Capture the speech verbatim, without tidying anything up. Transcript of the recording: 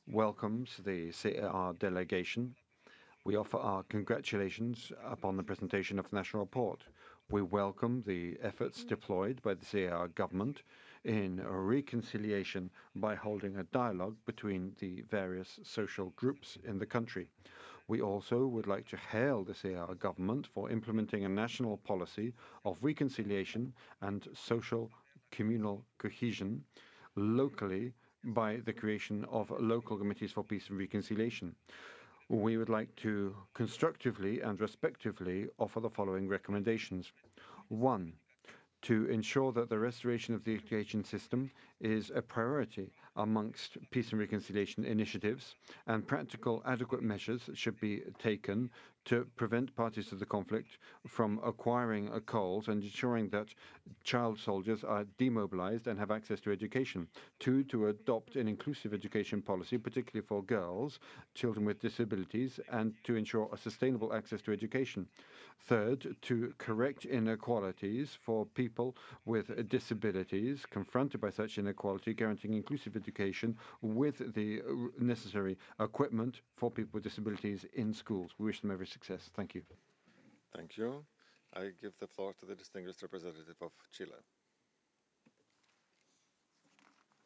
welcomes the C A R delegation. We offer our congratulations upon the presentation of the national report. We welcome the efforts deployed by the C A R government in reconciliation by holding a dialogue between the various social groups in the country. We also would like to hail the C A R government for implementing a national policy of reconciliation and social communal cohesion locally by the creation of local committees for peace and reconciliation. We would like to constructively and respectively offer the following recommendations. One, to ensure that the restoration of the education system is a priority amongst peace and reconciliation initiatives, and practical adequate measures should be taken to prevent parties to the conflict from acquiring coals and ensuring that child soldiers are demobilized and have access to education. Two, to adopt an inclusive education policy, particularly for girls, children with disabilities, and to ensure a sustainable access to education. Third, to correct inequalities for people with disabilities confronted by such inequality, guaranteeing inclusive education with the necessary equipment for people with disabilities in schools. We wish them every success. Thank you. Thank you. I give the floor to the distinguished representative of Chile.